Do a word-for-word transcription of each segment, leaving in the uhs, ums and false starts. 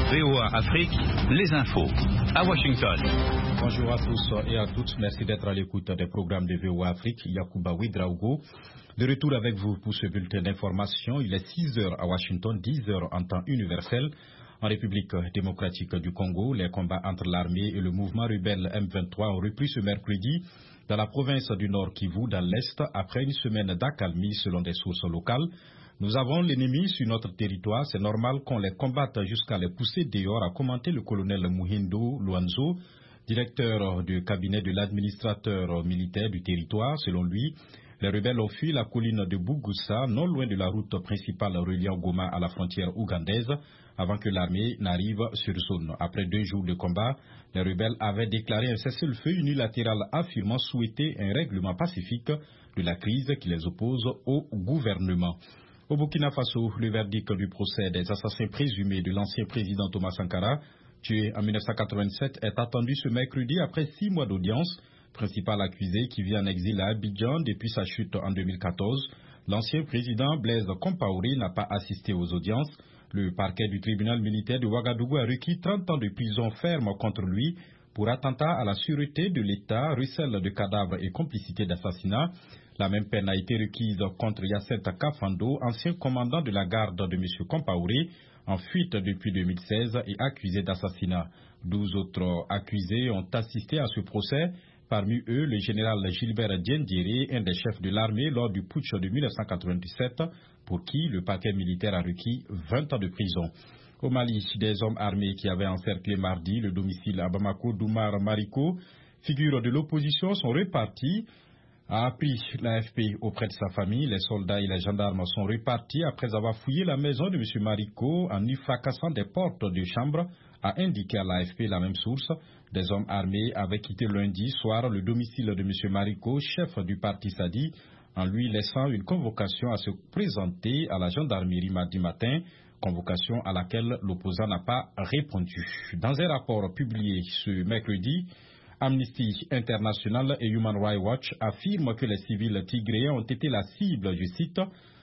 V O A Afrique, les infos, à Washington. Bonjour à tous et à toutes, merci d'être à l'écoute des programmes de V O A Afrique. Yacouba Ouedraogo, de retour avec vous pour ce bulletin d'information. Il est six heures à Washington, dix heures en temps universel. En République démocratique du Congo, les combats entre l'armée et le mouvement rebelle M vingt-trois ont repris ce mercredi dans la province du Nord Kivu, dans l'Est, après une semaine d'accalmie selon des sources locales. Nous avons l'ennemi sur notre territoire, c'est normal qu'on les combatte jusqu'à les pousser dehors, a commenté le colonel Muhindo Luanzo, directeur du cabinet de l'administrateur militaire du territoire. Selon lui, les rebelles ont fui la colline de Bugusa, non loin de la route principale reliant Goma à la frontière ougandaise, avant que l'armée n'arrive sur zone. Après deux jours de combat, les rebelles avaient déclaré un cessez-le-feu unilatéral affirmant souhaiter un règlement pacifique de la crise qui les oppose au gouvernement. Au Burkina Faso, le verdict du procès des assassins présumés de l'ancien président Thomas Sankara, tué en mille neuf cent quatre-vingt-sept, est attendu ce mercredi après six mois d'audience. Principal accusé qui vit en exil à Abidjan depuis sa chute en deux mille quatorze, l'ancien président Blaise Compaoré n'a pas assisté aux audiences. Le parquet du tribunal militaire de Ouagadougou a requis trente ans de prison ferme contre lui pour attentat à la sûreté de l'État, recel de cadavres et complicité d'assassinat. La même peine a été requise contre Yacette Kafando, ancien commandant de la garde de M. Compaoré, en fuite depuis deux mille seize et accusé d'assassinat. Douze autres accusés ont assisté à ce procès. Parmi eux, le général Gilbert Diendéré, un des chefs de l'armée lors du putsch de mille neuf cent quatre-vingt-dix-sept, pour qui le parquet militaire a requis vingt ans de prison. Au Mali, des hommes armés qui avaient encerclé mardi le domicile à Bamako d'Oumar Mariko, figure de l'opposition, sont repartis, a appris l'A F P auprès de sa famille. Les soldats et les gendarmes sont repartis après avoir fouillé la maison de M. Mariko en y fracassant des portes de chambre, a indiqué à l'A F P la même source. Des hommes armés avaient quitté lundi soir le domicile de M. Mariko, chef du parti Sadi, en lui laissant une convocation à se présenter à la gendarmerie mardi matin, convocation à laquelle l'opposant n'a pas répondu. Dans un rapport publié ce mercredi, Amnesty International et Human Rights Watch affirment que les civils tigréens ont été la cible, je cite,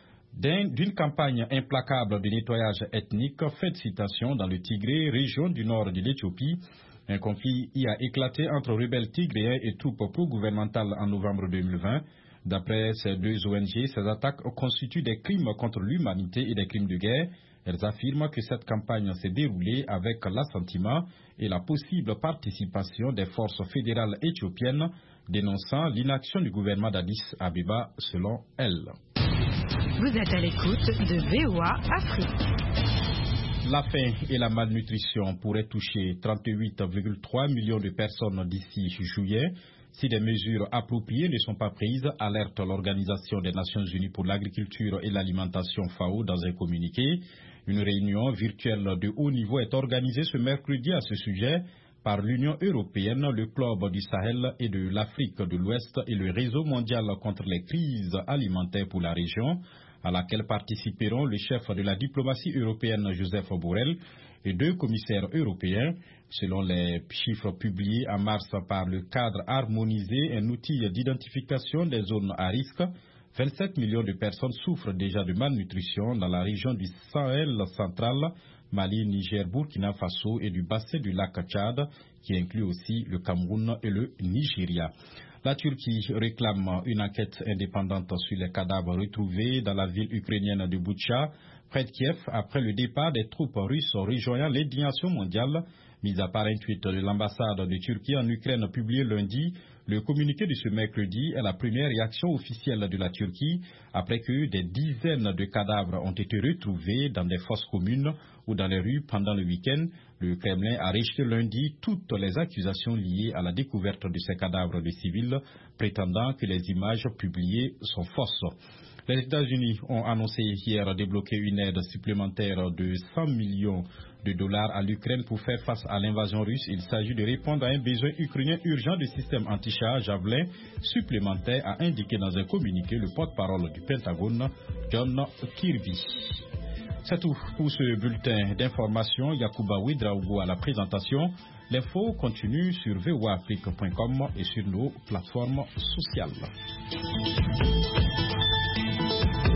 d'une campagne implacable de nettoyage ethnique, fait citation dans le Tigré, région du nord de l'Éthiopie. Un conflit y a éclaté entre rebelles tigréens et troupes pro-gouvernementales en novembre deux mille vingt. D'après ces deux O N G, ces attaques constituent des crimes contre l'humanité et des crimes de guerre. Elles affirment que cette campagne s'est déroulée avec l'assentiment et la possible participation des forces fédérales éthiopiennes, dénonçant l'inaction du gouvernement d'Addis Abeba, selon elles. Vous êtes à l'écoute de V O A Afrique. La faim et la malnutrition pourraient toucher trente-huit virgule trois millions de personnes d'ici juillet si des mesures appropriées ne sont pas prises, alerte l'Organisation des Nations Unies pour l'agriculture et l'alimentation F A O dans un communiqué. Une réunion virtuelle de haut niveau est organisée ce mercredi à ce sujet par l'Union européenne, le Club du Sahel et de l'Afrique de l'Ouest et le Réseau mondial contre les crises alimentaires pour la région, à laquelle participeront le chef de la diplomatie européenne Joseph Borrell et deux commissaires européens. Selon les chiffres publiés en mars par le cadre harmonisé, un outil d'identification des zones à risque, vingt-sept millions de personnes souffrent déjà de malnutrition dans la région du Sahel central, Mali, Niger, Burkina Faso et du bassin du lac Tchad, qui inclut aussi le Cameroun et le Nigeria. La Turquie réclame une enquête indépendante sur les cadavres retrouvés dans la ville ukrainienne de Boutcha, près de Kiev, après le départ des troupes russes rejoignant l'indignation mondiale. Mis à part un tweet de l'ambassade de Turquie en Ukraine publié lundi, le communiqué de ce mercredi est la première réaction officielle de la Turquie après que des dizaines de cadavres ont été retrouvés dans des fosses communes ou dans les rues pendant le week-end. Le Kremlin a rejeté lundi toutes les accusations liées à la découverte de ces cadavres de civils, prétendant que les images publiées sont fausses. Les États-Unis ont annoncé hier débloquer une aide supplémentaire de cent millions de dollars à l'Ukraine pour faire face à l'invasion russe. Il s'agit de répondre à un besoin ukrainien urgent de systèmes anti-chars Javelin supplémentaires, a indiqué dans un communiqué le porte-parole du Pentagone, John Kirby. C'est tout pour ce bulletin d'information. Yacouba Ouedraogo à la présentation. L'info continue sur v o a afrique point com et sur nos plateformes sociales.